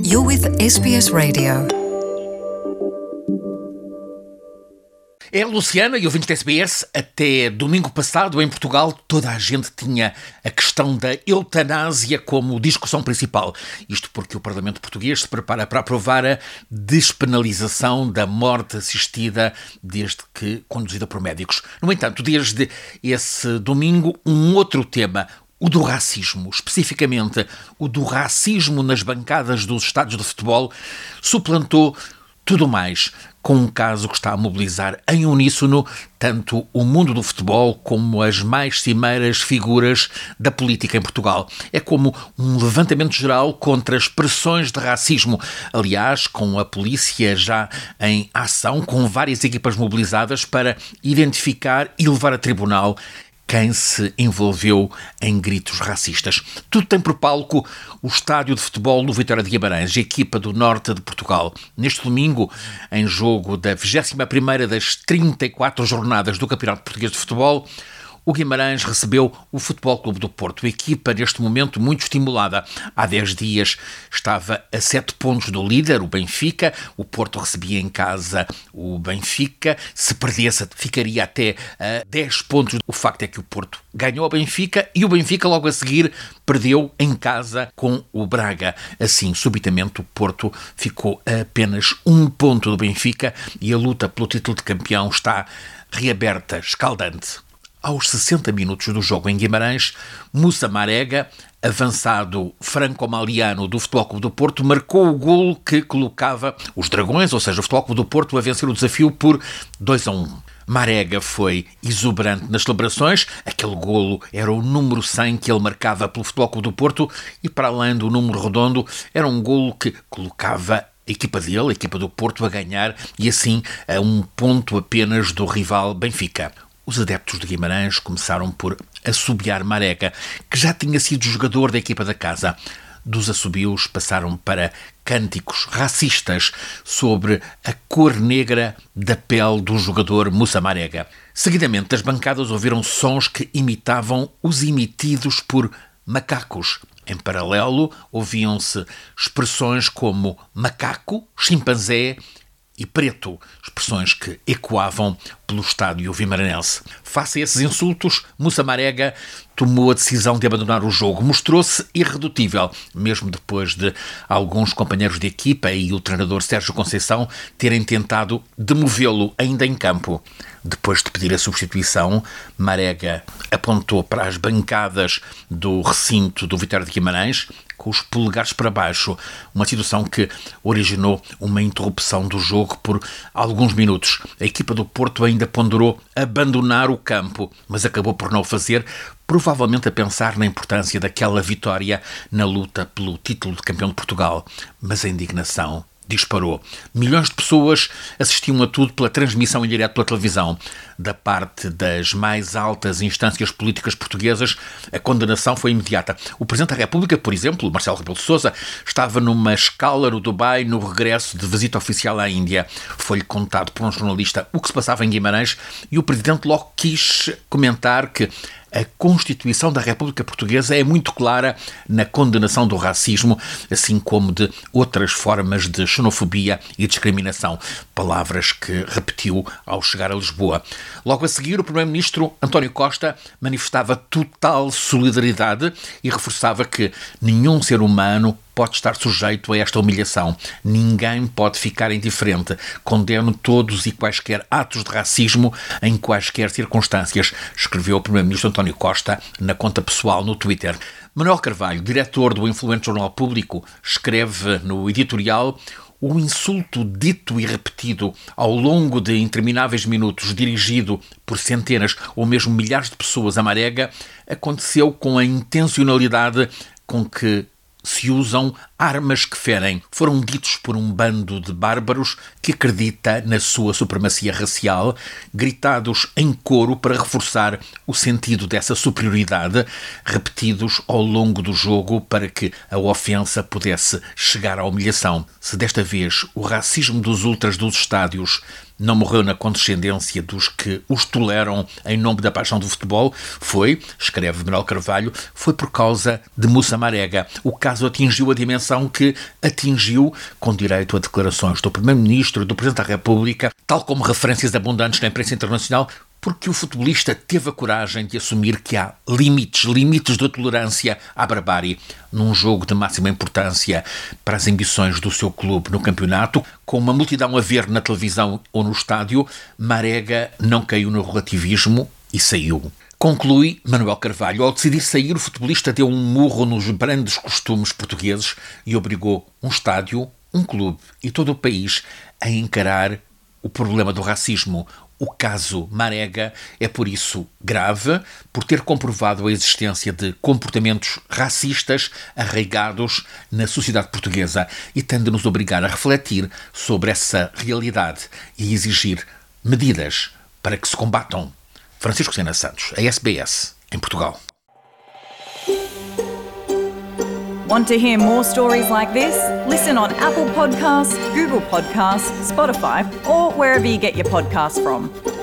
You're with SBS Radio. É a Luciana e ouvintes da SBS. Até domingo passado, em Portugal, toda a gente tinha a questão da eutanásia como discussão principal. Isto porque o Parlamento português se prepara para aprovar a despenalização da morte assistida, desde que conduzida por médicos. No entanto, desde esse domingo, um outro tema, o do racismo, especificamente o do racismo nas bancadas dos estádios de futebol, suplantou tudo mais, com um caso que está a mobilizar em uníssono tanto o mundo do futebol como as mais cimeiras figuras da política em Portugal. É como um levantamento geral contra as pressões de racismo. Aliás, com a polícia já em ação, com várias equipas mobilizadas para identificar e levar a tribunal quem se envolveu em gritos racistas. Tudo tem por palco o estádio de futebol do Vitória de Guimarães, a equipa do norte de Portugal. Neste domingo, em jogo da 21ª das 34 jornadas do Campeonato Português de Futebol, o Guimarães recebeu o Futebol Clube do Porto, a equipa neste momento muito estimulada. Há 10 dias estava a 7 pontos do líder, o Benfica. O Porto recebia em casa o Benfica. Se perdesse, ficaria até a 10 pontos. O facto é que o Porto ganhou o Benfica e o Benfica logo a seguir perdeu em casa com o Braga. Assim, subitamente, o Porto ficou a apenas 1 ponto do Benfica e a luta pelo título de campeão está reaberta, escaldante. Aos 60 minutos do jogo em Guimarães, Moussa Marega, avançado franco-maliano do Futebol Clube do Porto, marcou o golo que colocava os Dragões, ou seja, o Futebol Clube do Porto, a vencer o desafio por 2-1. Marega foi exuberante nas celebrações. Aquele golo era o número 100 que ele marcava pelo Futebol Clube do Porto e, para além do número redondo, era um golo que colocava a equipa dele, a equipa do Porto, a ganhar e assim a 1 ponto apenas do rival Benfica. Os adeptos de Guimarães começaram por assobiar Marega, que já tinha sido jogador da equipa da casa. Dos assobios passaram para cânticos racistas sobre a cor negra da pele do jogador Moussa Marega. Seguidamente, das bancadas ouviram sons que imitavam os emitidos por macacos. Em paralelo, ouviam-se expressões como macaco, chimpanzé e preto, expressões que ecoavam pelo estádio vimaranense. Face a esses insultos, Moussa Marega tomou a decisão de abandonar o jogo. Mostrou-se irredutível, mesmo depois de alguns companheiros de equipa e o treinador Sérgio Conceição terem tentado demovê-lo ainda em campo. Depois de pedir a substituição, Marega apontou para as bancadas do recinto do Vitória de Guimarães, com os polegares para baixo, uma situação que originou uma interrupção do jogo por alguns minutos. A equipa do Porto ainda ponderou abandonar o campo, mas acabou por não o fazer, provavelmente a pensar na importância daquela vitória na luta pelo título de campeão de Portugal. Mas a indignação disparou. Milhões de pessoas assistiam a tudo pela transmissão em direto pela televisão. Da parte das mais altas instâncias políticas portuguesas, a condenação foi imediata. O Presidente da República, por exemplo, Marcelo Rebelo de Sousa, estava numa escala no Dubai no regresso de visita oficial à Índia. Foi-lhe contado por um jornalista o que se passava em Guimarães e o Presidente logo quis comentar que a Constituição da República Portuguesa é muito clara na condenação do racismo, assim como de outras formas de xenofobia e discriminação. Palavras que repetiu ao chegar a Lisboa. Logo a seguir, o Primeiro-Ministro António Costa manifestava total solidariedade e reforçava que nenhum ser humano pode estar sujeito a esta humilhação. Ninguém pode ficar indiferente. Condeno todos e quaisquer atos de racismo em quaisquer circunstâncias, escreveu o Primeiro-Ministro António Costa na conta pessoal no Twitter. Manuel Carvalho, diretor do influente Jornal Público, escreve no editorial: o insulto dito e repetido ao longo de intermináveis minutos, dirigido por centenas ou mesmo milhares de pessoas a Marega, aconteceu com a intencionalidade com que se usam armas que ferem. Foram ditos por um bando de bárbaros que acredita na sua supremacia racial, gritados em coro para reforçar o sentido dessa superioridade, repetidos ao longo do jogo para que a ofensa pudesse chegar à humilhação. Se desta vez o racismo dos ultras dos estádios não morreu na condescendência dos que os toleram em nome da paixão do futebol. Foi, escreve Manuel Carvalho, foi por causa de Moussa Marega. O caso atingiu a dimensão que atingiu, com direito a declarações do Primeiro-Ministro e do Presidente da República, tal como referências abundantes na imprensa internacional, porque o futebolista teve a coragem de assumir que há limites da tolerância à barbárie num jogo de máxima importância para as ambições do seu clube no campeonato. Com uma multidão a ver na televisão ou no estádio, Marega não caiu no relativismo e saiu. Conclui Manuel Carvalho, ao decidir sair, o futebolista deu um murro nos grandes costumes portugueses e obrigou um estádio, um clube e todo o país a encarar o problema do racismo. O caso Marega é, por isso, grave, por ter comprovado a existência de comportamentos racistas arraigados na sociedade portuguesa e tem de nos obrigar a refletir sobre essa realidade e exigir medidas para que se combatam. Francisco Sena Santos, a SBS, em Portugal. Want to hear more stories like this? Listen on Apple Podcasts, Google Podcasts, Spotify, or wherever you get your podcasts from.